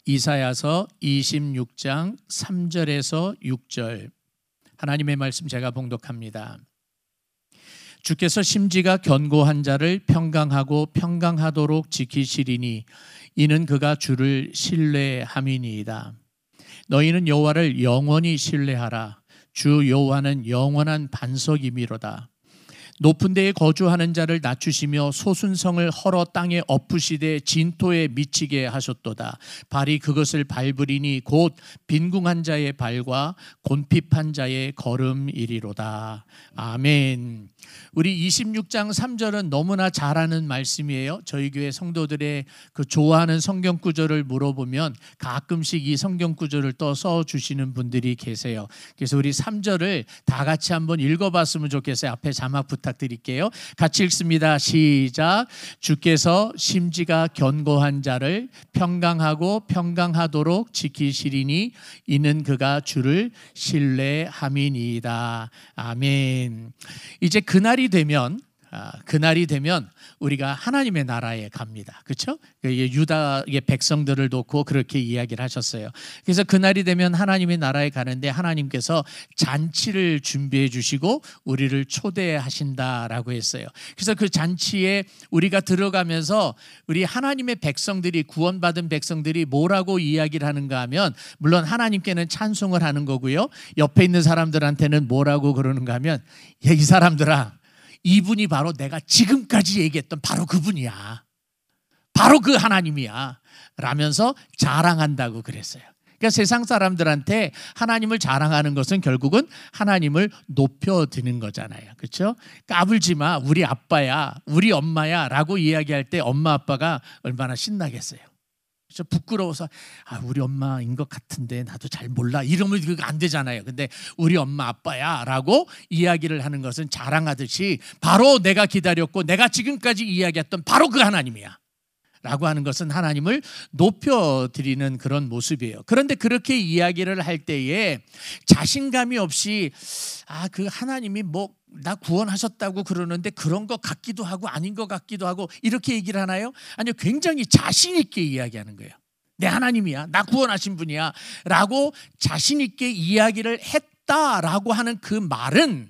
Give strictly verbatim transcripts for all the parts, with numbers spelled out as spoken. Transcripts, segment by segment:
이사야서 이십육 장 삼 절에서 육 절 하나님의 말씀 제가 봉독합니다. 주께서 심지가 견고한 자를 평강하고 평강하도록 지키시리니 이는 그가 주를 신뢰함이니이다. 너희는 여호와를 영원히 신뢰하라. 주 여호와는 영원한 반석이미로다. 높은 데에 거주하는 자를 낮추시며 소순성을 헐어 땅에 엎으시되 진토에 미치게 하셨도다. 발이 그것을 밟으리니 곧 빈궁한 자의 발과 곤핍한 자의 걸음이리로다. 아멘. 우리 이십육 장 삼 절은 너무나 잘 아는 말씀이에요. 저희 교회 성도들의 그 좋아하는 성경 구절을 물어보면 가끔씩 이 성경 구절을 또 써주시는 분들이 계세요. 그래서 우리 삼 절을 다 같이 한번 읽어봤으면 좋겠어요. 앞에 자막 부탁드릴게요. 같이 읽습니다. 시작. 주께서 심지가 견고한 자를 평강하고 평강하도록 지키시리니 이는 그가 주를 신뢰함이니이다. 아멘. 이제 그날이 되면 아, 그날이 되면 우리가 하나님의 나라에 갑니다. 그렇죠? 유다의 백성들을 놓고 그렇게 이야기를 하셨어요. 그래서 그날이 되면 하나님의 나라에 가는데 하나님께서 잔치를 준비해 주시고 우리를 초대하신다라고 했어요. 그래서 그 잔치에 우리가 들어가면서 우리 하나님의 백성들이 구원받은 백성들이 뭐라고 이야기를 하는가 하면 물론 하나님께는 찬송을 하는 거고요. 옆에 있는 사람들한테는 뭐라고 그러는가 하면 야, 이 사람들아 이분이 바로 내가 지금까지 얘기했던 바로 그분이야. 바로 그 하나님이야. 라면서 자랑한다고 그랬어요. 그러니까 세상 사람들한테 하나님을 자랑하는 것은 결국은 하나님을 높여드는 거잖아요. 그렇죠? 까불지 마. 우리 아빠야. 우리 엄마야. 라고 이야기할 때 엄마 아빠가 얼마나 신나겠어요. 그렇죠? 부끄러워서 아, 우리 엄마인 것 같은데 나도 잘 몰라 이러면 그거 안 되잖아요. 근데 우리 엄마 아빠야 라고 이야기를 하는 것은 자랑하듯이 바로 내가 기다렸고 내가 지금까지 이야기했던 바로 그 하나님이야 라고 하는 것은 하나님을 높여드리는 그런 모습이에요. 그런데 그렇게 이야기를 할 때에 자신감이 없이 아, 그 하나님이 뭐 나 구원하셨다고 그러는데 그런 것 같기도 하고 아닌 것 같기도 하고 이렇게 얘기를 하나요? 아니요, 굉장히 자신 있게 이야기하는 거예요. 내 하나님이야, 나 구원하신 분이야 라고 자신 있게 이야기를 했다라고 하는 그 말은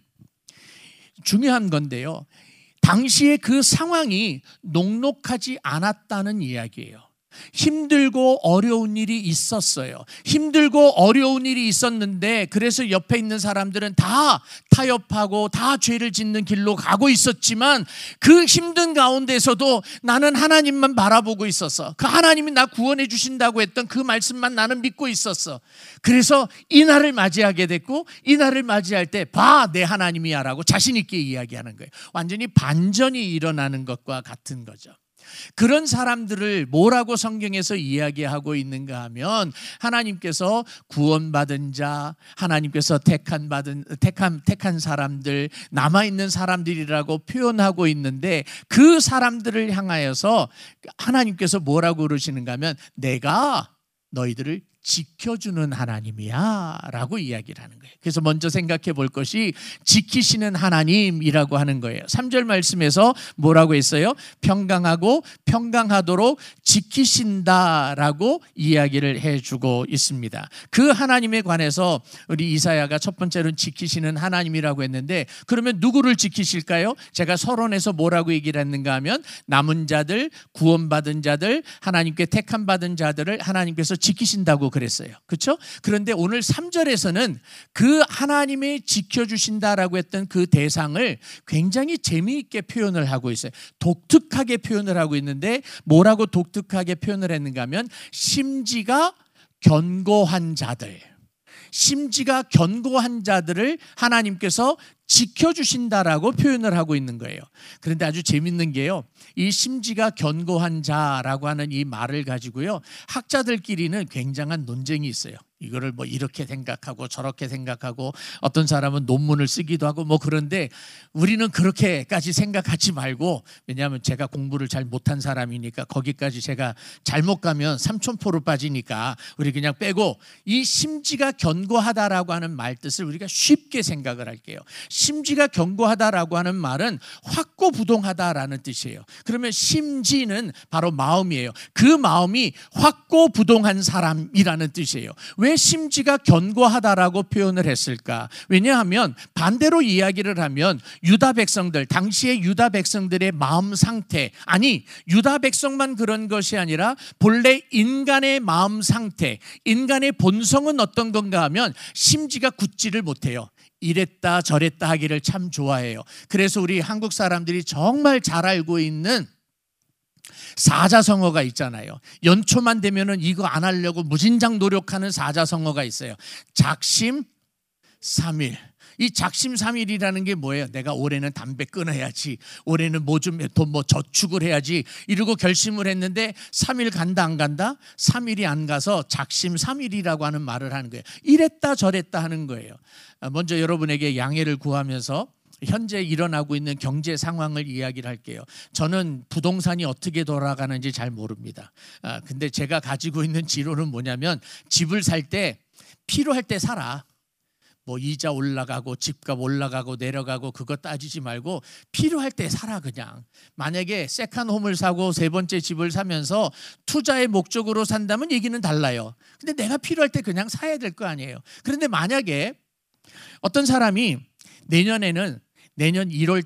중요한 건데요, 당시에 그 상황이 녹록하지 않았다는 이야기예요. 힘들고 어려운 일이 있었어요. 힘들고 어려운 일이 있었는데 그래서 옆에 있는 사람들은 다 타협하고 다 죄를 짓는 길로 가고 있었지만 그 힘든 가운데서도 나는 하나님만 바라보고 있었어. 그 하나님이 나 구원해 주신다고 했던 그 말씀만 나는 믿고 있었어. 그래서 이 날을 맞이하게 됐고 이 날을 맞이할 때 봐, 내 하나님이야 라고 자신 있게 이야기하는 거예요. 완전히 반전이 일어나는 것과 같은 거죠. 그런 사람들을 뭐라고 성경에서 이야기하고 있는가 하면 하나님께서 구원받은 자, 하나님께서 택한 받은 택한 택한 사람들, 남아 있는 사람들이라고 표현하고 있는데 그 사람들을 향하여서 하나님께서 뭐라고 그러시는가 하면 내가 너희들을 지켜주는 하나님이야 라고 이야기를 하는 거예요. 그래서 먼저 생각해 볼 것이 지키시는 하나님이라고 하는 거예요. 삼 절 말씀에서 뭐라고 했어요? 평강하고 평강하도록 지키신다라고 이야기를 해주고 있습니다. 그 하나님에 관해서 우리 이사야가 첫 번째로는 지키시는 하나님이라고 했는데 그러면 누구를 지키실까요? 제가 서론에서 뭐라고 얘기를 했는가 하면 남은 자들, 구원받은 자들, 하나님께 택함 받은 자들을 하나님께서 지키신다고 그랬어요. 그렇죠? 그런데 오늘 삼 절에서는 그 하나님이 지켜주신다라고 했던 그 대상을 굉장히 재미있게 표현을 하고 있어요. 독특하게 표현을 하고 있는데 뭐라고 독특하게 표현을 했는가 하면 심지가 견고한 자들, 심지가 견고한 자들을 하나님께서 지켜주신다라고 표현을 하고 있는 거예요. 그런데 아주 재밌는 게요, 이 심지가 견고한 자라고 하는 이 말을 가지고요 학자들끼리는 굉장한 논쟁이 있어요. 이거를 뭐 이렇게 생각하고 저렇게 생각하고 어떤 사람은 논문을 쓰기도 하고 뭐 그런데 우리는 그렇게까지 생각하지 말고, 왜냐하면 제가 공부를 잘 못한 사람이니까 거기까지 제가 잘못 가면 삼천포로 빠지니까 우리 그냥 빼고 이 심지가 견고하다라고 하는 말 뜻을 우리가 쉽게 생각을 할게요. 심지가 견고하다라고 하는 말은 확고부동하다라는 뜻이에요. 그러면 심지는 바로 마음이에요. 그 마음이 확고부동한 사람이라는 뜻이에요. 왜 심지가 견고하다라고 표현을 했을까? 왜냐하면 반대로 이야기를 하면 유다 백성들, 당시의 유다 백성들의 마음 상태, 아니 유다 백성만 그런 것이 아니라 본래 인간의 마음 상태, 인간의 본성은 어떤 건가 하면 심지가 굳지를 못해요. 이랬다 저랬다 하기를 참 좋아해요. 그래서 우리 한국 사람들이 정말 잘 알고 있는 사자성어가 있잖아요. 연초만 되면은 이거 안 하려고 무진장 노력하는 사자성어가 있어요. 작심삼일. 이 작심삼일이라는 게 뭐예요? 내가 올해는 담배 끊어야지, 올해는 뭐 좀 돈 뭐 저축을 해야지 이러고 결심을 했는데 삼 일 간다 안 간다? 삼 일이 안 가서 작심삼일이라고 하는 말을 하는 거예요. 이랬다 저랬다 하는 거예요. 먼저 여러분에게 양해를 구하면서 현재 일어나고 있는 경제 상황을 이야기를 할게요. 저는 부동산이 어떻게 돌아가는지 잘 모릅니다. 아, 근데 제가 가지고 있는 지론은 뭐냐면 집을 살 때 필요할 때 사라. 뭐 이자 올라가고 집값 올라가고 내려가고 그거 따지지 말고 필요할 때 사라. 그냥 만약에 세컨홈을 사고 세 번째 집을 사면서 투자의 목적으로 산다면 얘기는 달라요. 근데 내가 필요할 때 그냥 사야 될 거 아니에요. 그런데 만약에 어떤 사람이 내년에는 내년 일월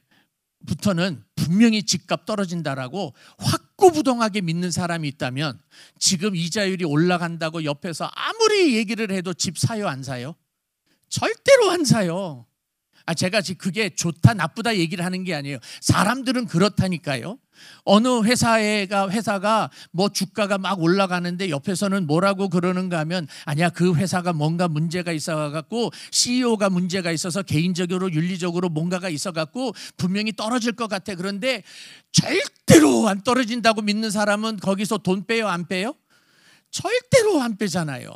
달부터는 분명히 집값 떨어진다라고 확고부동하게 믿는 사람이 있다면 지금 이자율이 올라간다고 옆에서 아무리 얘기를 해도 집 사요 안 사요? 절대로 안 사요. 아, 제가 지금 그게 좋다 나쁘다 얘기를 하는 게 아니에요. 사람들은 그렇다니까요. 어느 회사가 회사가 뭐 주가가 막 올라가는데 옆에서는 뭐라고 그러는가 하면 아니야 그 회사가 뭔가 문제가 있어갖고 씨이오가 문제가 있어서 개인적으로 윤리적으로 뭔가가 있어갖고 분명히 떨어질 것 같아. 그런데 절대로 안 떨어진다고 믿는 사람은 거기서 돈 빼요 안 빼요? 절대로 안 빼잖아요.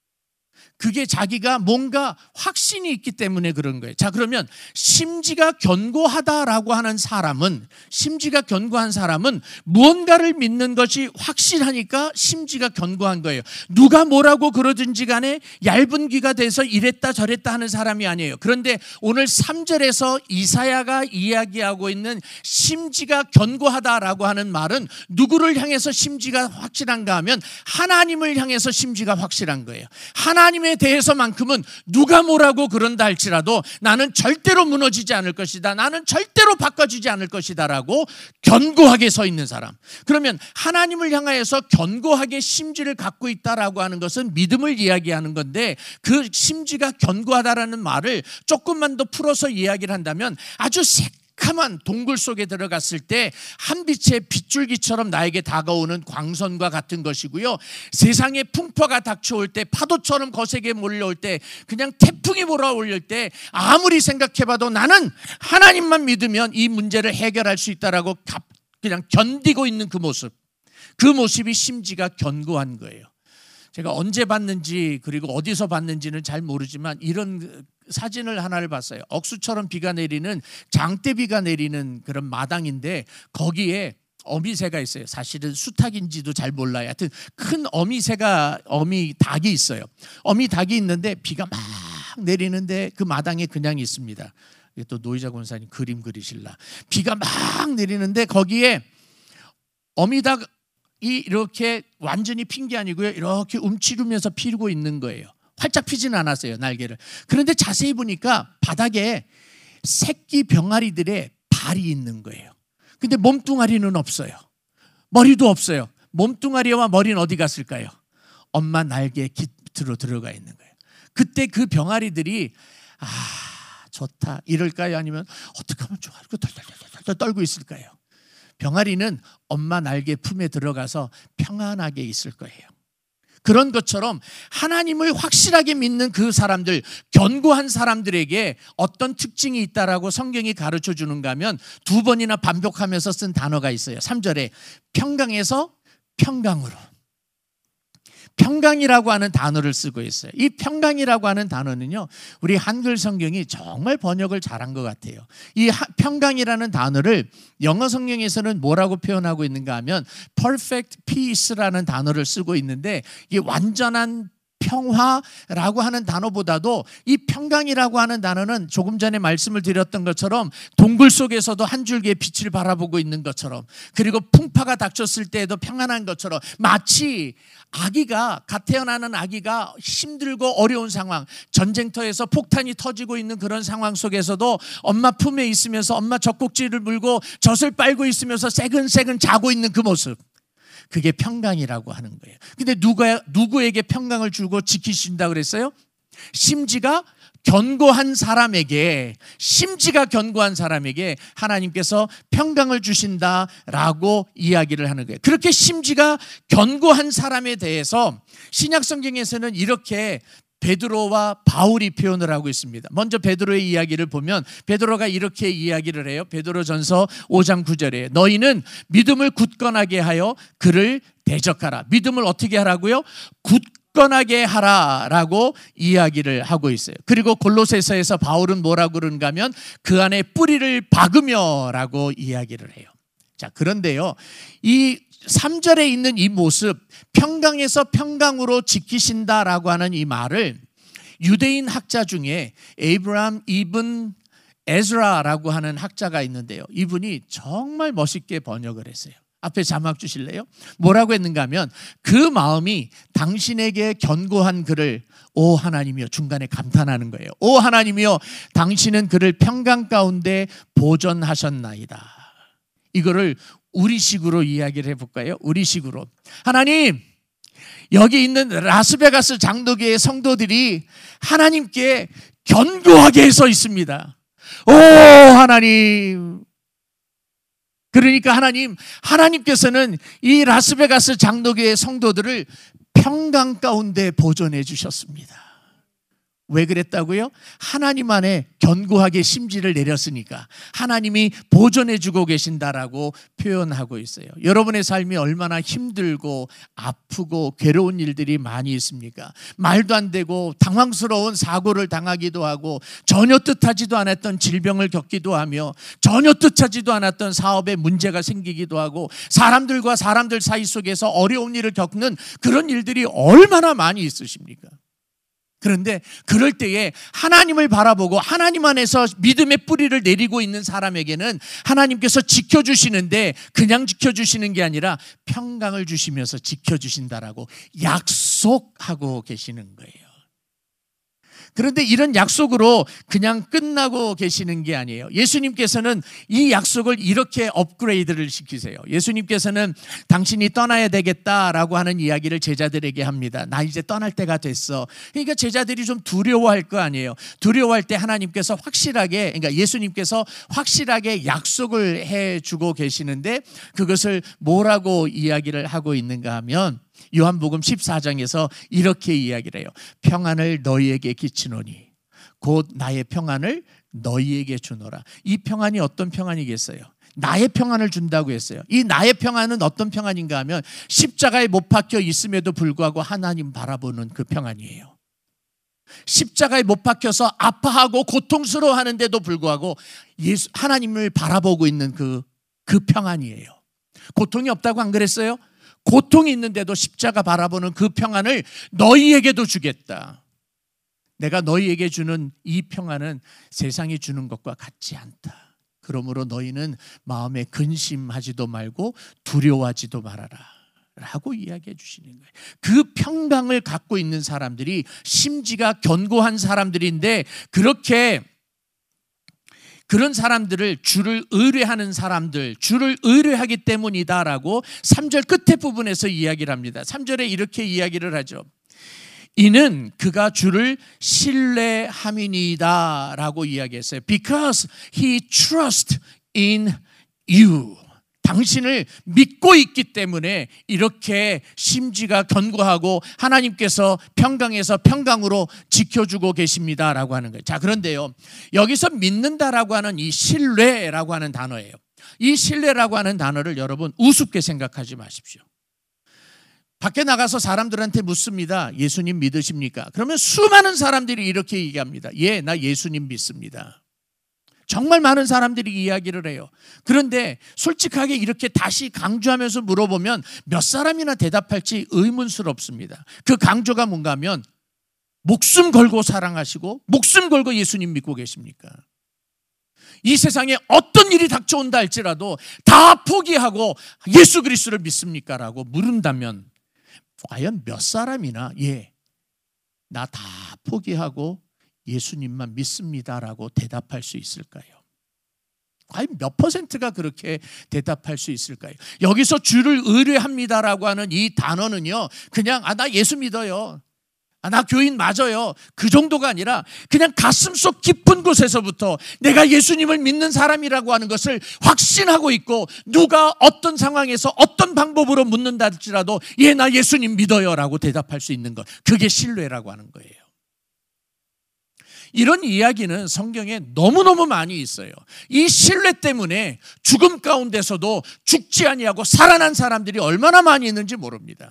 그게 자기가 뭔가 확신이 있기 때문에 그런 거예요. 자, 그러면 심지가 견고하다라고 하는 사람은 심지가 견고한 사람은 무언가를 믿는 것이 확실하니까 심지가 견고한 거예요. 누가 뭐라고 그러든지 간에 얇은 귀가 돼서 이랬다 저랬다 하는 사람이 아니에요. 그런데 오늘 삼 절에서 이사야가 이야기하고 있는 심지가 견고하다라고 하는 말은 누구를 향해서 심지가 확실한가 하면 하나님을 향해서 심지가 확실한 거예요. 하나님 에 대해서만큼은 누가 뭐라고 그런다 할지라도 나는 절대로 무너지지 않을 것이다. 나는 절대로 바꿔주지 않을 것이다 라고 견고하게 서 있는 사람. 그러면 하나님을 향하여서 견고하게 심지를 갖고 있다라고 하는 것은 믿음을 이야기하는 건데 그 심지가 견고하다라는 말을 조금만 더 풀어서 이야기를 한다면 아주 새까만 동굴 속에 들어갔을 때 한 빛의 빗줄기처럼 나에게 다가오는 광선과 같은 것이고요. 세상에 풍파가 닥쳐올 때 파도처럼 거세게 몰려올 때 그냥 태풍이 몰아올릴 때 아무리 생각해봐도 나는 하나님만 믿으면 이 문제를 해결할 수 있다라고 그냥 견디고 있는 그 모습, 그 모습이 심지가 견고한 거예요. 제가 언제 봤는지 그리고 어디서 봤는지는 잘 모르지만 이런 사진을 하나를 봤어요. 억수처럼 비가 내리는 장대비가 내리는 그런 마당인데 거기에 어미새가 있어요. 사실은 수탉인지도 잘 몰라요. 하여튼 큰 어미새가 어미 닭이 있어요. 어미 닭이 있는데 비가 막 내리는데 그 마당에 그냥 있습니다. 또 노이자 권사님 그림 그리실라. 비가 막 내리는데 거기에 어미 닭 이 이렇게 완전히 핀 게 아니고요. 이렇게 움츠리면서 피고 있는 거예요. 활짝 피지는 않았어요, 날개를. 그런데 자세히 보니까 바닥에 새끼 병아리들의 발이 있는 거예요. 근데 몸뚱아리는 없어요. 머리도 없어요. 몸뚱아리와 머리는 어디 갔을까요? 엄마 날개 깃으로 들어가 있는 거예요. 그때 그 병아리들이 아 좋다 이럴까요? 아니면 어떻게 하면 좋아? 이렇게 덜덜덜덜 떨고 있을까요? 병아리는 엄마 날개 품에 들어가서 평안하게 있을 거예요. 그런 것처럼 하나님을 확실하게 믿는 그 사람들, 견고한 사람들에게 어떤 특징이 있다라고 성경이 가르쳐 주는가 하면 두 번이나 반복하면서 쓴 단어가 있어요. 삼 절에 평강에서 평강으로. 평강이라고 하는 단어를 쓰고 있어요. 이 평강이라고 하는 단어는요, 우리 한글 성경이 정말 번역을 잘한 것 같아요. 이 평강이라는 단어를 영어 성경에서는 뭐라고 표현하고 있는가 하면 perfect peace라는 단어를 쓰고 있는데 이게 완전한 평화라고 하는 단어보다도 이 평강이라고 하는 단어는 조금 전에 말씀을 드렸던 것처럼 동굴 속에서도 한 줄기의 빛을 바라보고 있는 것처럼, 그리고 풍파가 닥쳤을 때에도 평안한 것처럼, 마치 아기가, 갓 태어나는 아기가 힘들고 어려운 상황, 전쟁터에서 폭탄이 터지고 있는 그런 상황 속에서도 엄마 품에 있으면서 엄마 젖꼭지를 물고 젖을 빨고 있으면서 새근새근 자고 있는 그 모습, 그게 평강이라고 하는 거예요. 근데 누가, 누구에게 평강을 주고 지키신다고 그랬어요? 심지가 견고한 사람에게, 심지가 견고한 사람에게 하나님께서 평강을 주신다라고 이야기를 하는 거예요. 그렇게 심지가 견고한 사람에 대해서 신약 성경에서는 이렇게 베드로와 바울이 표현을 하고 있습니다. 먼저 베드로의 이야기를 보면 베드로가 이렇게 이야기를 해요. 베드로전서 오 장 구 절에 너희는 믿음을 굳건하게 하여 그를 대적하라. 믿음을 어떻게 하라고요? 굳건하게 하라라고 이야기를 하고 있어요. 그리고 골로새서에서 바울은 뭐라고 그러는가 하면 그 안에 뿌리를 박으며라고 이야기를 해요. 자, 그런데요, 이 삼 절에 있는 이 모습, 평강에서 평강으로 지키신다라고 하는 이 말을 유대인 학자 중에 에이브람 이븐 에즈라라고 하는 학자가 있는데요, 이분이 정말 멋있게 번역을 했어요. 앞에 자막 주실래요? 뭐라고 했는가 하면 그 마음이 당신에게 견고한 그를, 오 하나님이여, 중간에 감탄하는 거예요. 오 하나님이여, 당신은 그를 평강 가운데 보존하셨나이다. 이거를 우리식으로 이야기를 해볼까요? 우리식으로. 하나님, 여기 있는 라스베가스 장로교의 성도들이 하나님께 견고하게 서 있습니다. 오 하나님, 그러니까 하나님, 하나님께서는 이 라스베가스 장로교의 성도들을 평강 가운데 보존해 주셨습니다. 왜 그랬다고요? 하나님 안에 견고하게 심지를 내렸으니까 하나님이 보존해 주고 계신다라고 표현하고 있어요. 여러분의 삶이 얼마나 힘들고 아프고 괴로운 일들이 많이 있습니까? 말도 안 되고 당황스러운 사고를 당하기도 하고, 전혀 뜻하지도 않았던 질병을 겪기도 하며, 전혀 뜻하지도 않았던 사업에 문제가 생기기도 하고, 사람들과 사람들 사이 속에서 어려운 일을 겪는 그런 일들이 얼마나 많이 있으십니까? 그런데 그럴 때에 하나님을 바라보고 하나님 안에서 믿음의 뿌리를 내리고 있는 사람에게는 하나님께서 지켜주시는데 그냥 지켜주시는 게 아니라 평강을 주시면서 지켜주신다라고 약속하고 계시는 거예요. 그런데 이런 약속으로 그냥 끝나고 계시는 게 아니에요. 예수님께서는 이 약속을 이렇게 업그레이드를 시키세요. 예수님께서는 당신이 떠나야 되겠다라고 하는 이야기를 제자들에게 합니다. 나 이제 떠날 때가 됐어. 그러니까 제자들이 좀 두려워할 거 아니에요. 두려워할 때 하나님께서 확실하게, 그러니까 예수님께서 확실하게 약속을 해주고 계시는데 그것을 뭐라고 이야기를 하고 있는가 하면 요한복음 십사 장에서 이렇게 이야기를 해요. 평안을 너희에게 끼치노니 곧 나의 평안을 너희에게 주노라. 이 평안이 어떤 평안이겠어요? 나의 평안을 준다고 했어요. 이 나의 평안은 어떤 평안인가 하면 십자가에 못 박혀 있음에도 불구하고 하나님 바라보는 그 평안이에요. 십자가에 못 박혀서 아파하고 고통스러워하는데도 불구하고 예수, 하나님을 바라보고 있는 그, 그 평안이에요. 고통이 없다고 안 그랬어요? 고통이 있는데도 십자가 바라보는 그 평안을 너희에게도 주겠다. 내가 너희에게 주는 이 평안은 세상이 주는 것과 같지 않다. 그러므로 너희는 마음에 근심하지도 말고 두려워하지도 말아라 라고 이야기해 주시는 거예요. 그 평강을 갖고 있는 사람들이 심지가 견고한 사람들인데, 그렇게 그런 사람들을 주를 의뢰하는 사람들, 주를 의뢰하기 때문이다라고 삼 절 끝에 부분에서 이야기를 합니다. 삼 절에 이렇게 이야기를 하죠. 이는 그가 주를 신뢰함이니이다 라고 이야기했어요. Because he trusts in you. 당신을 믿고 있기 때문에 이렇게 심지가 견고하고 하나님께서 평강에서 평강으로 지켜주고 계십니다라고 하는 거예요. 자, 그런데요, 여기서 믿는다라고 하는 이 신뢰라고 하는 단어예요. 이 신뢰라고 하는 단어를 여러분 우습게 생각하지 마십시오. 밖에 나가서 사람들한테 묻습니다. 예수님 믿으십니까? 그러면 수많은 사람들이 이렇게 얘기합니다. 예, 나 예수님 믿습니다. 정말 많은 사람들이 이야기를 해요. 그런데 솔직하게 이렇게 다시 강조하면서 물어보면 몇 사람이나 대답할지 의문스럽습니다. 그 강조가 뭔가 하면 목숨 걸고 사랑하시고 목숨 걸고 예수님 믿고 계십니까? 이 세상에 어떤 일이 닥쳐온다 할지라도 다 포기하고 예수 그리스도를 믿습니까? 라고 물은다면 과연 몇 사람이나 예, 나 다 포기하고 예수님만 믿습니다라고 대답할 수 있을까요? 과연 몇 퍼센트가 그렇게 대답할 수 있을까요? 여기서 주를 의뢰합니다라고 하는 이 단어는요, 그냥 아, 나 예수 믿어요, 아, 나 교인 맞아요, 그 정도가 아니라 그냥 가슴속 깊은 곳에서부터 내가 예수님을 믿는 사람이라고 하는 것을 확신하고 있고, 누가 어떤 상황에서 어떤 방법으로 묻는다 할지라도 예, 나 예수님 믿어요 라고 대답할 수 있는 것, 그게 신뢰라고 하는 거예요. 이런 이야기는 성경에 너무너무 많이 있어요. 이 신뢰 때문에 죽음 가운데서도 죽지 아니하고 살아난 사람들이 얼마나 많이 있는지 모릅니다.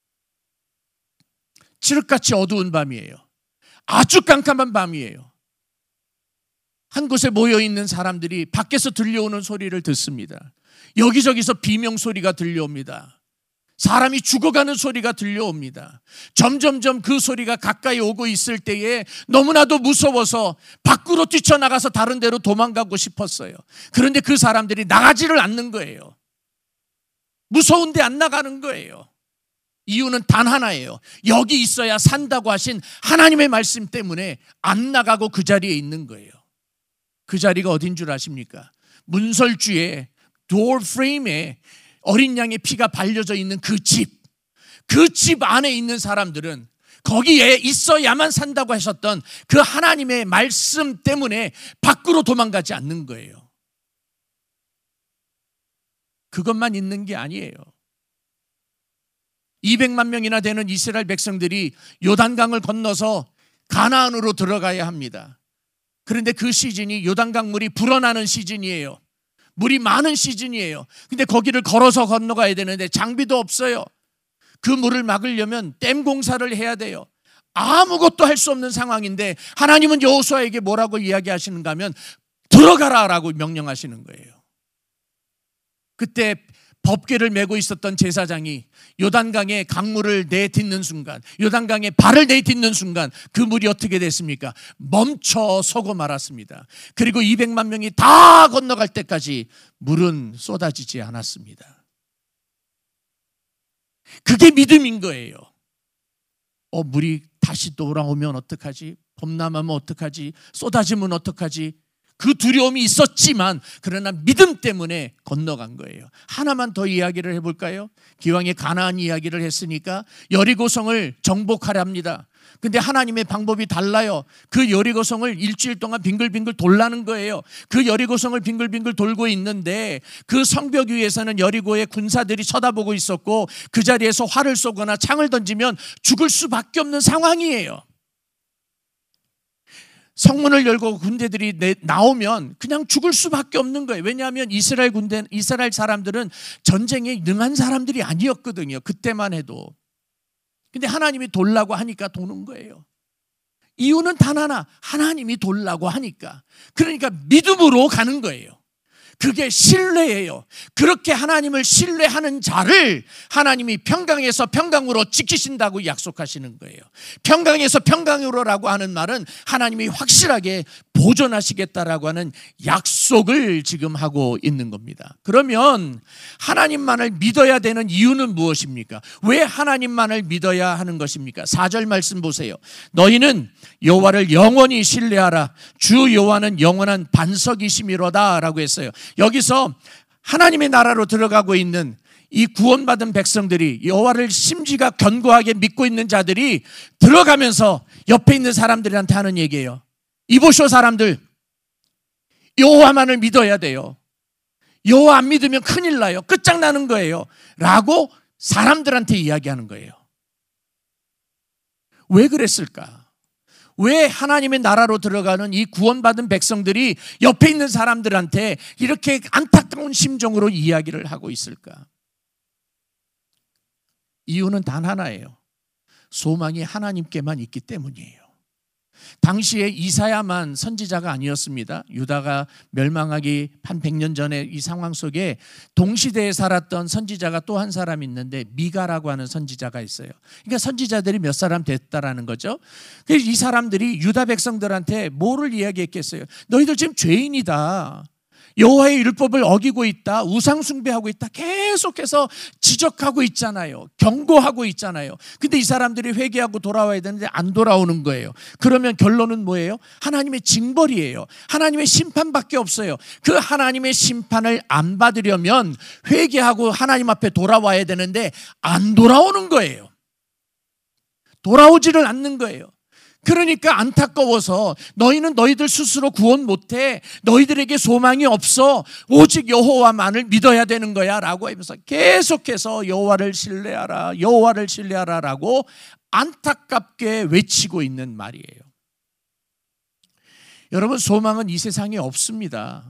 칠흑같이 어두운 밤이에요. 아주 깜깜한 밤이에요. 한 곳에 모여있는 사람들이 밖에서 들려오는 소리를 듣습니다. 여기저기서 비명소리가 들려옵니다. 사람이 죽어가는 소리가 들려옵니다. 점점점 그 소리가 가까이 오고 있을 때에 너무나도 무서워서 밖으로 뛰쳐나가서 다른 데로 도망가고 싶었어요. 그런데 그 사람들이 나가지를 않는 거예요. 무서운데 안 나가는 거예요. 이유는 단 하나예요. 여기 있어야 산다고 하신 하나님의 말씀 때문에 안 나가고 그 자리에 있는 거예요. 그 자리가 어딘 줄 아십니까? 문설주에 도어 프레임에 어린 양의 피가 발려져 있는 그 집, 그 집 안에 있는 사람들은 거기에 있어야만 산다고 하셨던 그 하나님의 말씀 때문에 밖으로 도망가지 않는 거예요. 그것만 있는 게 아니에요. 이백만 명이나 되는 이스라엘 백성들이 요단강을 건너서 가나안으로 들어가야 합니다. 그런데 그 시즌이 요단강 물이 불어나는 시즌이에요. 물이 많은 시즌이에요. 근데 거기를 걸어서 건너가야 되는데 장비도 없어요. 그 물을 막으려면 댐 공사를 해야 돼요. 아무것도 할 수 없는 상황인데 하나님은 여호수아에게 뭐라고 이야기하시는가 하면 들어가라라고 명령하시는 거예요. 그때 법궤를 메고 있었던 제사장이 요단강에 강물을 내딛는 순간, 요단강에 발을 내딛는 순간 그 물이 어떻게 됐습니까? 멈춰 서고 말았습니다. 그리고 이백만 명이 다 건너갈 때까지 물은 쏟아지지 않았습니다. 그게 믿음인 거예요. 어, 물이 다시 돌아오면 어떡하지? 범람하면 어떡하지? 쏟아지면 어떡하지? 그 두려움이 있었지만 그러나 믿음 때문에 건너간 거예요. 하나만 더 이야기를 해볼까요? 기왕에 가나안 이야기를 했으니까 여리고성을 정복하려 합니다. 근데 하나님의 방법이 달라요. 그 여리고성을 일주일 동안 빙글빙글 돌라는 거예요. 그 여리고성을 빙글빙글 돌고 있는데 그 성벽 위에서는 여리고의 군사들이 쳐다보고 있었고 그 자리에서 활을 쏘거나 창을 던지면 죽을 수밖에 없는 상황이에요. 성문을 열고 군대들이 나오면 그냥 죽을 수밖에 없는 거예요. 왜냐하면 이스라엘 군대, 이스라엘 사람들은 전쟁에 능한 사람들이 아니었거든요. 그때만 해도. 근데 하나님이 돌라고 하니까 도는 거예요. 이유는 단 하나, 하나님이 돌라고 하니까. 그러니까 믿음으로 가는 거예요. 그게 신뢰예요. 그렇게 하나님을 신뢰하는 자를 하나님이 평강에서 평강으로 지키신다고 약속하시는 거예요. 평강에서 평강으로라고 하는 말은 하나님이 확실하게 보존하시겠다라고 하는 약속을 지금 하고 있는 겁니다. 그러면 하나님만을 믿어야 되는 이유는 무엇입니까? 왜 하나님만을 믿어야 하는 것입니까? 사 절 말씀 보세요. 너희는 여호와를 영원히 신뢰하라. 주 여호와는 영원한 반석이시미로다 라고 했어요. 여기서 하나님의 나라로 들어가고 있는 이 구원받은 백성들이, 여호와를 심지가 견고하게 믿고 있는 자들이 들어가면서 옆에 있는 사람들한테 하는 얘기예요. 이보쇼 사람들, 여호와만을 믿어야 돼요. 여호와 안 믿으면 큰일 나요. 끝장나는 거예요 라고 사람들한테 이야기하는 거예요. 왜 그랬을까? 왜 하나님의 나라로 들어가는 이 구원받은 백성들이 옆에 있는 사람들한테 이렇게 안타까운 심정으로 이야기를 하고 있을까? 이유는 단 하나예요. 소망이 하나님께만 있기 때문이에요. 당시에 이사야만 선지자가 아니었습니다. 유다가 멸망하기 한 백 년 전에 이 상황 속에 동시대에 살았던 선지자가 또 한 사람 있는데 미가라고 하는 선지자가 있어요. 그러니까 선지자들이 몇 사람 됐다라는 거죠. 그래서 이 사람들이 유다 백성들한테 뭐를 이야기했겠어요? 너희들 지금 죄인이다. 여호와의 율법을 어기고 있다. 우상 숭배하고 있다. 계속해서 지적하고 있잖아요. 경고하고 있잖아요. 근데 이 사람들이 회개하고 돌아와야 되는데 안 돌아오는 거예요. 그러면 결론은 뭐예요? 하나님의 징벌이에요. 하나님의 심판밖에 없어요. 그 하나님의 심판을 안 받으려면 회개하고 하나님 앞에 돌아와야 되는데 안 돌아오는 거예요. 돌아오지를 않는 거예요. 그러니까 안타까워서 너희는 너희들 스스로 구원 못해. 너희들에게 소망이 없어. 오직 여호와만을 믿어야 되는 거야 라고 하면서 계속해서 여호와를 신뢰하라, 여호와를 신뢰하라 라고 안타깝게 외치고 있는 말이에요. 여러분, 소망은 이 세상에 없습니다.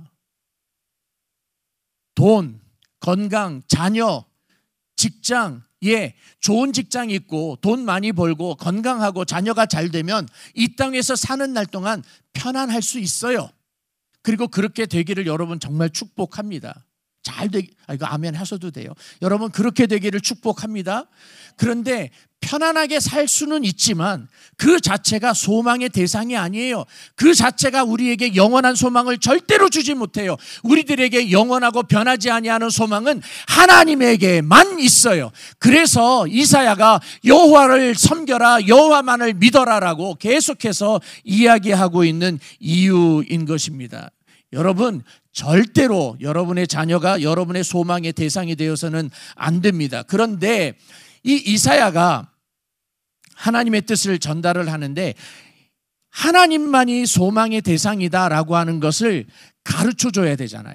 돈, 건강, 자녀, 직장, 예, 좋은 직장 있고 돈 많이 벌고 건강하고 자녀가 잘 되면 이 땅에서 사는 날 동안 편안할 수 있어요. 그리고 그렇게 되기를 여러분 정말 축복합니다. 잘 되기, 아, 이거 아멘 하셔도 돼요. 여러분 그렇게 되기를 축복합니다. 그런데 편안하게 살 수는 있지만 그 자체가 소망의 대상이 아니에요. 그 자체가 우리에게 영원한 소망을 절대로 주지 못해요. 우리들에게 영원하고 변하지 아니하는 소망은 하나님에게만 있어요. 그래서 이사야가 여호와를 섬겨라, 여호와만을 믿어라라고 계속해서 이야기하고 있는 이유인 것입니다. 여러분, 절대로 여러분의 자녀가 여러분의 소망의 대상이 되어서는 안 됩니다. 그런데 이 이사야가 하나님의 뜻을 전달을 하는데 하나님만이 소망의 대상이다라고 하는 것을 가르쳐줘야 되잖아요.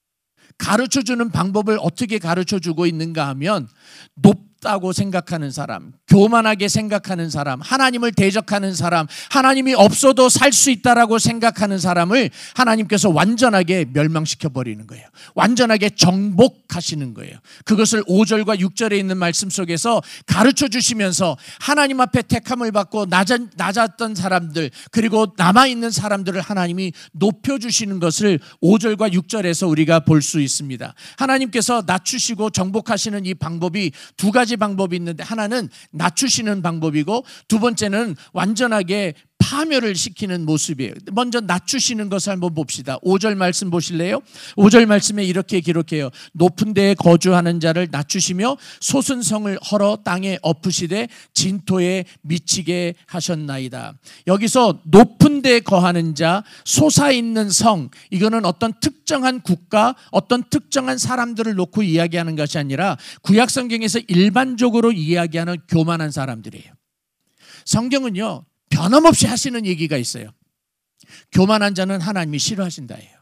가르쳐주는 방법을 어떻게 가르쳐주고 있는가 하면 높다고 생각하는 사람, 교만하게 생각하는 사람, 하나님을 대적하는 사람, 하나님이 없어도 살 수 있다라고 생각하는 사람을 하나님께서 완전하게 멸망시켜버리는 거예요. 완전하게 정복하시는 거예요. 그것을 오 절과 육 절에 있는 말씀 속에서 가르쳐 주시면서 하나님 앞에 택함을 받고 낮은, 낮았던 사람들 그리고 남아있는 사람들을 하나님이 높여주시는 것을 오 절과 육 절에서 우리가 볼 수 있습니다. 하나님께서 낮추시고 정복하시는 이 방법이 두 가지 방법이 있는데 하나는 낮추시는 방법이고 두 번째는 완전하게 파멸을 시키는 모습이에요. 먼저 낮추시는 것을 한번 봅시다. 오 절 말씀 보실래요? 오 절 말씀에 이렇게 기록해요. 높은 데에 거주하는 자를 낮추시며 솟은 성을 헐어 땅에 엎으시되 진토에 미치게 하셨나이다. 여기서 높은 데에 거하는 자, 솟아있는 성, 이거는 어떤 특정한 국가, 어떤 특정한 사람들을 놓고 이야기하는 것이 아니라 구약 성경에서 일반적으로 이야기하는 교만한 사람들이에요. 성경은요 변함없이 하시는 얘기가 있어요. 교만한 자는 하나님이 싫어하신다예요.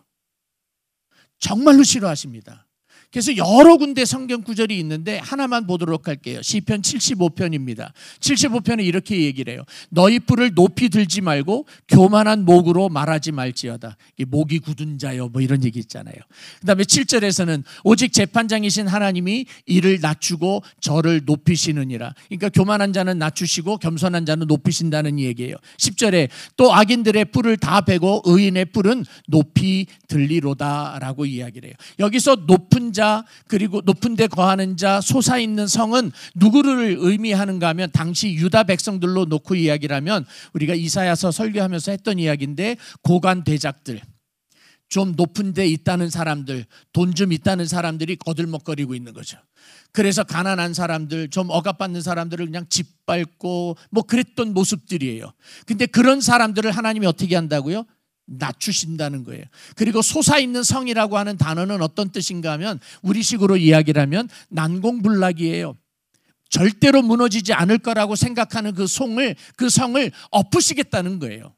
정말로 싫어하십니다. 그래서 여러 군데 성경 구절이 있는데 하나만 보도록 할게요. 시편 칠십오 편입니다. 칠십오 편에 이렇게 얘기를 해요. 너희 뿔을 높이 들지 말고 교만한 목으로 말하지 말지어다. 목이 굳은 자요 뭐 이런 얘기 있잖아요. 그 다음에 칠 절에서는 오직 재판장이신 하나님이 이를 낮추고 저를 높이시느니라. 그러니까 교만한 자는 낮추시고 겸손한 자는 높이신다는 얘기예요. 십 절에 또 악인들의 뿔을 다 베고 의인의 뿔은 높이 들리로다 라고 이야기를 해요. 여기서 높은 자 그리고 높은 데 거하는 자, 솟아있는 성은 누구를 의미하는가 하면 당시 유다 백성들로 놓고 이야기를 하면 우리가 이사야서 설교하면서 했던 이야기인데 고관 대작들, 좀 높은 데 있다는 사람들, 돈 좀 있다는 사람들이 거들먹거리고 있는 거죠. 그래서 가난한 사람들, 좀 억압받는 사람들을 그냥 짓밟고 뭐 그랬던 모습들이에요. 근데 그런 사람들을 하나님이 어떻게 한다고요? 낮추신다는 거예요. 그리고 솟아있는 성이라고 하는 단어는 어떤 뜻인가 하면 우리식으로 이야기를 하면 난공불락이에요. 절대로 무너지지 않을 거라고 생각하는 그 성을, 그 성을 엎으시겠다는 거예요.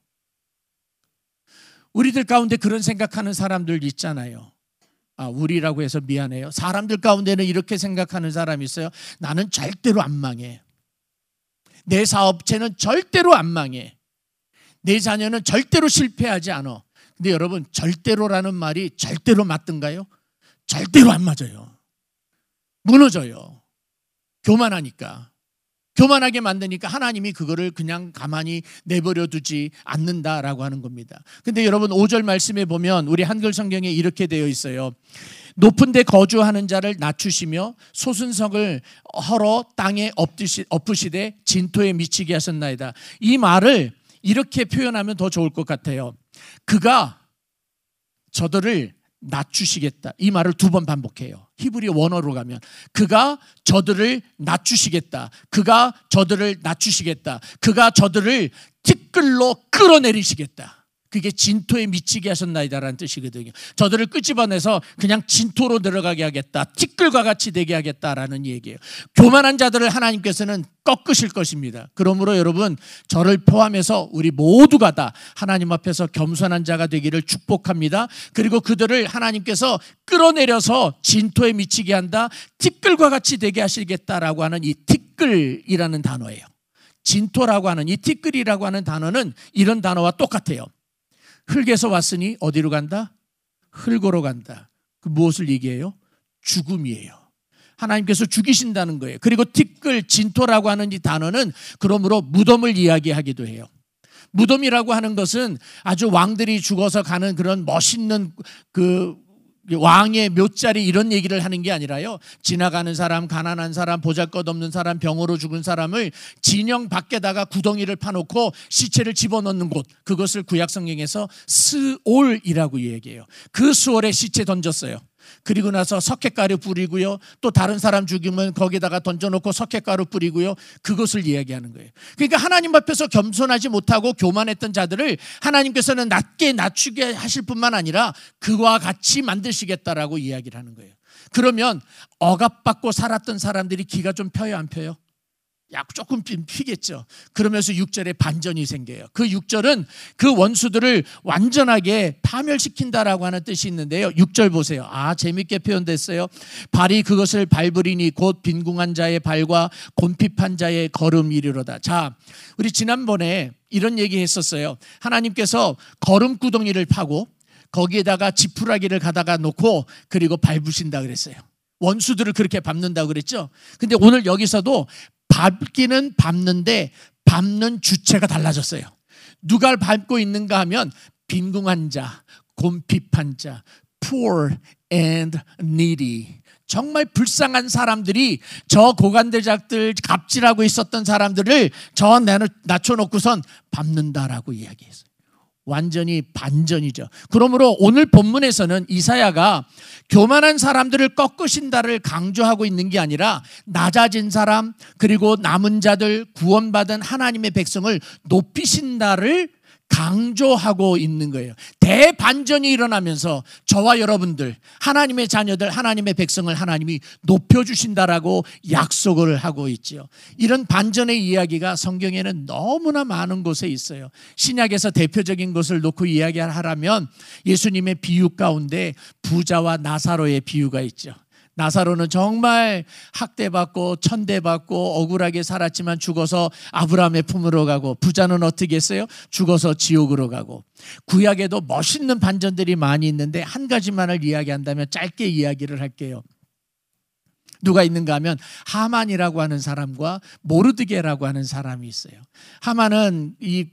우리들 가운데 그런 생각하는 사람들 있잖아요. 아, 우리라고 해서 미안해요. 사람들 가운데는 이렇게 생각하는 사람이 있어요. 나는 절대로 안 망해. 내 사업체는 절대로 안 망해. 내 자녀는 절대로 실패하지 않아. 근데 여러분, 절대로라는 말이 절대로 맞던가요? 절대로 안 맞아요. 무너져요. 교만하니까. 교만하게 만드니까 하나님이 그거를 그냥 가만히 내버려 두지 않는다라고 하는 겁니다. 근데 여러분 오 절 말씀에 보면 우리 한글 성경에 이렇게 되어 있어요. 높은 데 거주하는 자를 낮추시며 소순성을 헐어 땅에 엎으시되 진토에 미치게 하셨나이다. 이 말을 이렇게 표현하면 더 좋을 것 같아요. 그가 저들을 낮추시겠다. 이 말을 두 번 반복해요. 히브리 원어로 가면 그가 저들을 낮추시겠다. 그가 저들을 낮추시겠다. 그가 저들을 티끌로 끌어내리시겠다. 그게 진토에 미치게 하셨나이다라는 뜻이거든요. 저들을 끄집어내서 그냥 진토로 들어가게 하겠다. 티끌과 같이 되게 하겠다라는 얘기예요. 교만한 자들을 하나님께서는 꺾으실 것입니다. 그러므로 여러분 저를 포함해서 우리 모두가 다 하나님 앞에서 겸손한 자가 되기를 축복합니다. 그리고 그들을 하나님께서 끌어내려서 진토에 미치게 한다. 티끌과 같이 되게 하시겠다라고 하는 이 티끌이라는 단어예요. 진토라고 하는 이 티끌이라고 하는 단어는 이런 단어와 똑같아요. 흙에서 왔으니 어디로 간다? 흙으로 간다. 그 무엇을 얘기해요? 죽음이에요. 하나님께서 죽이신다는 거예요. 그리고 티끌, 진토라고 하는 이 단어는 그러므로 무덤을 이야기하기도 해요. 무덤이라고 하는 것은 아주 왕들이 죽어서 가는 그런 멋있는 그 왕의 묘자리 이런 얘기를 하는 게 아니라요. 지나가는 사람, 가난한 사람, 보잘것없는 사람, 병으로 죽은 사람을 진영 밖에다가 구덩이를 파놓고 시체를 집어넣는 곳, 그것을 구약 성경에서 스올이라고 얘기해요. 그 수올에 시체 던졌어요. 그리고 나서 석회가루 뿌리고요. 또 다른 사람 죽이면 거기다가 던져놓고 석회가루 뿌리고요. 그것을 이야기하는 거예요. 그러니까 하나님 앞에서 겸손하지 못하고 교만했던 자들을 하나님께서는 낮게 낮추게 하실 뿐만 아니라 그와 같이 만드시겠다라고 이야기를 하는 거예요. 그러면 억압받고 살았던 사람들이 기가 좀 펴요, 안 펴요? 약 조금 피겠죠. 그러면서 육 절에 반전이 생겨요. 그 육 절은 그 원수들을 완전하게 파멸시킨다라고 하는 뜻이 있는데요. 육 절 보세요. 아, 재밌게 표현됐어요. 발이 그것을 밟으리니 곧 빈궁한 자의 발과 곤핍한 자의 걸음이리로다. 자, 우리 지난번에 이런 얘기 했었어요. 하나님께서 걸음구덩이를 파고 거기에다가 지푸라기를 가다가 놓고 그리고 밟으신다 그랬어요. 원수들을 그렇게 밟는다고 그랬죠. 근데 오늘 여기서도 밟기는 밟는데 밟는 주체가 달라졌어요. 누가 밟고 있는가 하면 빈궁한 자, 곤핍한 자, poor and needy. 정말 불쌍한 사람들이 저 고관대작들 갑질하고 있었던 사람들을 저 낮춰놓고선 밟는다라고 이야기했어요. 완전히 반전이죠. 그러므로 오늘 본문에서는 이사야가 교만한 사람들을 꺾으신다를 강조하고 있는 게 아니라 낮아진 사람 그리고 남은 자들 구원받은 하나님의 백성을 높이신다를 강조하고 있는 거예요. 대반전이 일어나면서 저와 여러분들 하나님의 자녀들 하나님의 백성을 하나님이 높여주신다라고 약속을 하고 있지요. 이런 반전의 이야기가 성경에는 너무나 많은 곳에 있어요. 신약에서 대표적인 것을 놓고 이야기하라면 예수님의 비유 가운데 부자와 나사로의 비유가 있죠. 나사로는 정말 학대받고 천대받고 억울하게 살았지만 죽어서 아브라함의 품으로 가고, 부자는 어떻게 했어요? 죽어서 지옥으로 가고. 구약에도 멋있는 반전들이 많이 있는데 한 가지만을 이야기한다면 짧게 이야기를 할게요. 누가 있는가 하면 하만이라고 하는 사람과 모르드게라고 하는 사람이 있어요. 하만은 이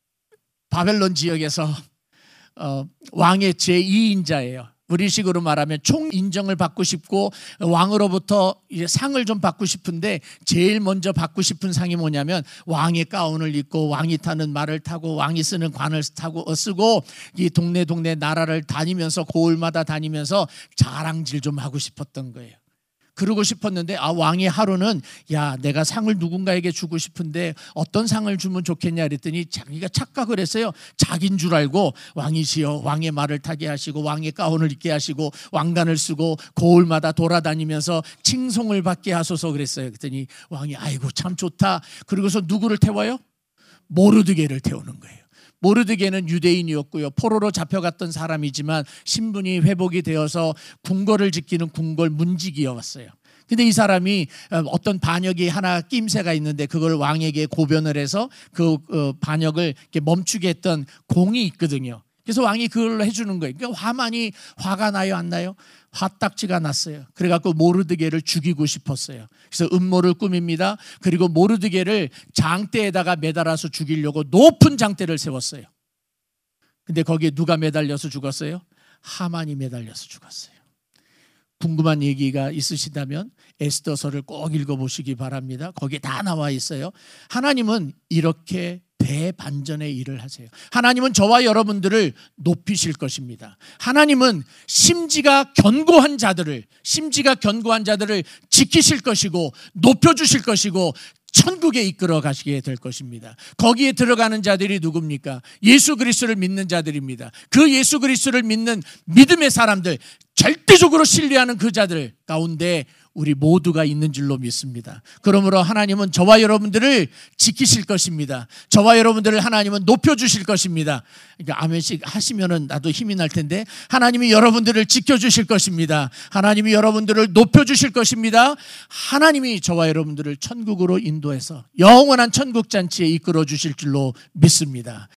바벨론 지역에서 어, 왕의 제이 인자예요. 우리식으로 말하면 총 인정을 받고 싶고 왕으로부터 이제 상을 좀 받고 싶은데 제일 먼저 받고 싶은 상이 뭐냐면 왕의 가운을 입고 왕이 타는 말을 타고 왕이 쓰는 관을 타고 쓰고 이 동네 동네 나라를 다니면서 고을마다 다니면서 자랑질 좀 하고 싶었던 거예요. 그러고 싶었는데 아 왕이 하루는 야 내가 상을 누군가에게 주고 싶은데 어떤 상을 주면 좋겠냐 그랬더니 자기가 착각을 했어요. 자기인 줄 알고 왕이시여 왕의 말을 타게 하시고 왕의 가운을 입게 하시고 왕관을 쓰고 고을마다 돌아다니면서 칭송을 받게 하소서 그랬어요. 그랬더니 왕이 아이고 참 좋다. 그러고서 누구를 태워요? 모르드게를 태우는 거예요. 모르드게는 유대인이었고요. 포로로 잡혀갔던 사람이지만 신분이 회복이 되어서 궁궐을 지키는 궁궐 문직이었어요. 근데 이 사람이 어떤 반역이 하나 낌새가 있는데 그걸 왕에게 고변을 해서 그 반역을 멈추게 했던 공이 있거든요. 그래서 왕이 그걸로 해주는 거예요. 그러니까 하만이 화가 나요, 안 나요? 화딱지가 났어요. 그래갖고 모르드게를 죽이고 싶었어요. 그래서 음모를 꾸밉니다. 그리고 모르드게를 장대에다가 매달아서 죽이려고 높은 장대를 세웠어요. 근데 거기에 누가 매달려서 죽었어요? 하만이 매달려서 죽었어요. 궁금한 얘기가 있으시다면 에스더서를 꼭 읽어보시기 바랍니다. 거기에 다 나와 있어요. 하나님은 이렇게 대반전의 일을 하세요. 하나님은 저와 여러분들을 높이실 것입니다. 하나님은 심지가 견고한 자들을 심지가 견고한 자들을 지키실 것이고 높여주실 것이고 천국에 이끌어 가시게 될 것입니다. 거기에 들어가는 자들이 누굽니까? 예수 그리스도를 믿는 자들입니다. 그 예수 그리스도를 믿는 믿음의 사람들, 절대적으로 신뢰하는 그 자들 가운데 우리 모두가 있는 줄로 믿습니다. 그러므로 하나님은 저와 여러분들을 지키실 것입니다. 저와 여러분들을 하나님은 높여주실 것입니다. 그러니까 아멘씩 하시면은 나도 힘이 날 텐데, 하나님이 여러분들을 지켜주실 것입니다. 하나님이 여러분들을 높여주실 것입니다. 하나님이 저와 여러분들을 천국으로 인도해서 영원한 천국 잔치에 이끌어 주실 줄로 믿습니다.